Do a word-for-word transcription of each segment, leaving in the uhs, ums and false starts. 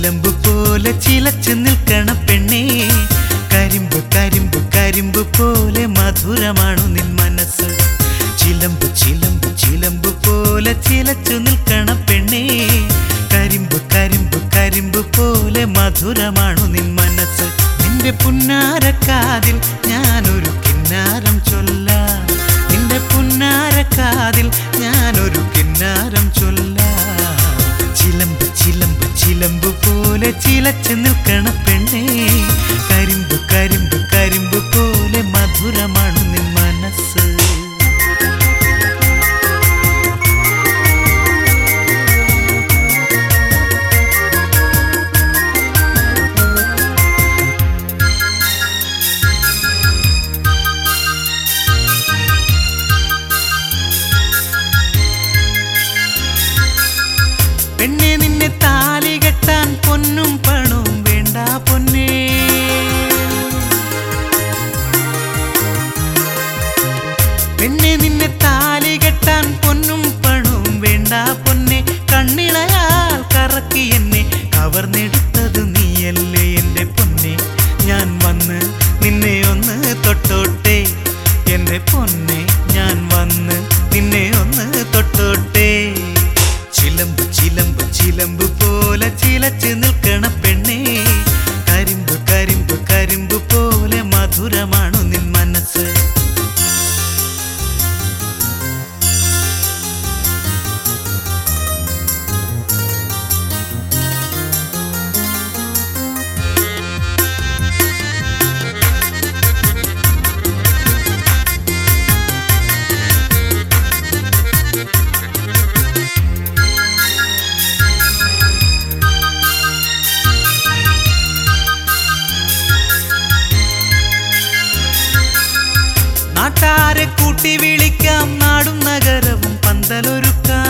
ചിലമ്പു പോലെ ചിലച്ചു നിൽക്കണ പെണ്ണേ, കരിമ്പ് കരിമ്പ് കരിമ്പ് പോലെ മധുരമാണു നിൻ മനസ്സ്. ചിലമ്പ് ചിലമ്പ് ചിലമ്പ് പോലെ ചിലച്ചു നിൽക്കണ പെണ്ണേ, കരിമ്പ് കരിമ്പ് കരിമ്പ് പോലെ മധുരമാണു നിൻ മനസ്സ്. നിന്റെ പുന്നാരക്കാതിൽ ഞാനൊരു കിന്നാരം ചൊല്ലാം, നിന്റെ പുന്നാരക്കാതിൽ ഞാനൊരു കിന്നാരം ചൊല്ലാം. ചിലമ്പ് ചിലമ്പ് ചിലമ്പ് പോലെ ചിലച്ചു നിൽക്കണ പെണ്ണേ, കരിമ്പ് കരിമ്പ് കരിമ്പ് പോലെ മധുരമാണു നിൻ മനസ്സ്. പെണ്ണെ നിന്നെ താലി കെട്ടാൻ പൊന്നും പണവും വേണ്ട പൊന്നേ, പെണ്ണെ നിന്നെ താലി കെട്ടാൻ പൊന്നും പണവും വേണ്ട പൊന്നെ. കണ്ണിളയാൽ കറക്കി എന്നെ കവർന്നെടുത്തത് നീയല്ലേ എൻ്റെ പൊന്നെ. ഞാൻ വന്ന് നിന്നെ ഒന്ന് തൊട്ടോട്ടെ എൻ്റെ പൊന്നെ, ഞാൻ വന്ന് നിന്നെ ഒന്ന് തൊട്ടോട്ടെ. ചിലമ്പ് ചിലമ്പ് ചിലമ്പ് പോലെ ചിലച്ചു നിൽക്കണ പെണ്ണേ, കരിമ്പ് കരിമ്പ് കരിമ്പ് പോലെ മധുരമാണു നിൻ മനസ്സ്. നാട്ടാരെ കൂട്ടി വിളിക്കാം, നാടും നഗരവും പന്തലൊരുക്കാം.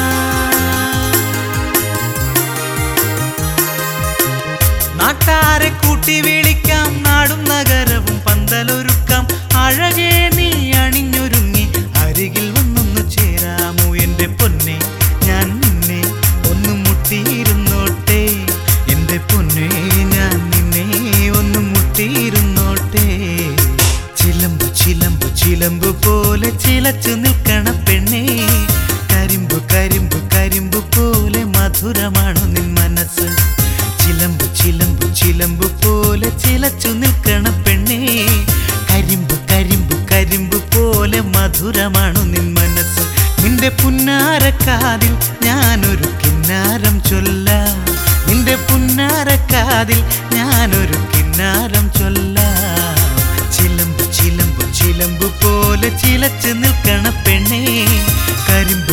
നാട്ടാരെ കൂട്ടി വിളിക്കാം, നാടും നഗരവും പന്തലൊരുക്കാം. അഴകേ നീ അണിഞ്ഞൊരുങ്ങി അരികിൽ വന്നൊന്നു ചേരാമോ എൻ്റെ പൊന്നെ. ഞാൻ നിന്നെ ഒന്ന് മുട്ടിയിരുന്നോട്ടെ എൻ്റെ പൊന്നെ, ഞാൻ നിന്നെ ഒന്ന് മുട്ടിയിരുന്നോട്ടെ. ചിലമ്പ് ചിലമ്പ് ചിലമ്പ് പോലെ ചിലച്ചു നിൽക്കണ പെണ്ണേ, കരിമ്പ് കരിമ്പ് കരിമ്പ് പോലെ മധുരമാണു നിൻ മനസ്സ്. ചിലമ്പ് ചിലമ്പ് ചിലമ്പ് പോലെ ചിലച്ചു നിൽക്കണ പെണ്ണേ, കരിമ്പ് കരിമ്പ് കരിമ്പ് പോലെ മധുരമാണു നിൻ മനസ്സ്. നിന്റെ പുന്നാരക്കാതിൽ ഞാനൊരു കിന്നാരം ചൊല്ലാം, നിന്റെ പുന്നാരക്കാതിൽ ഞാനൊരു കിന്നാരം ചൊല്ലാം. ചിലമ്പ് ചിലമ്പ് ചിലമ്പ് പോലെ ചിലച്ചു നിൽക്കണ പെണ്ണേ, കരിമ്പ്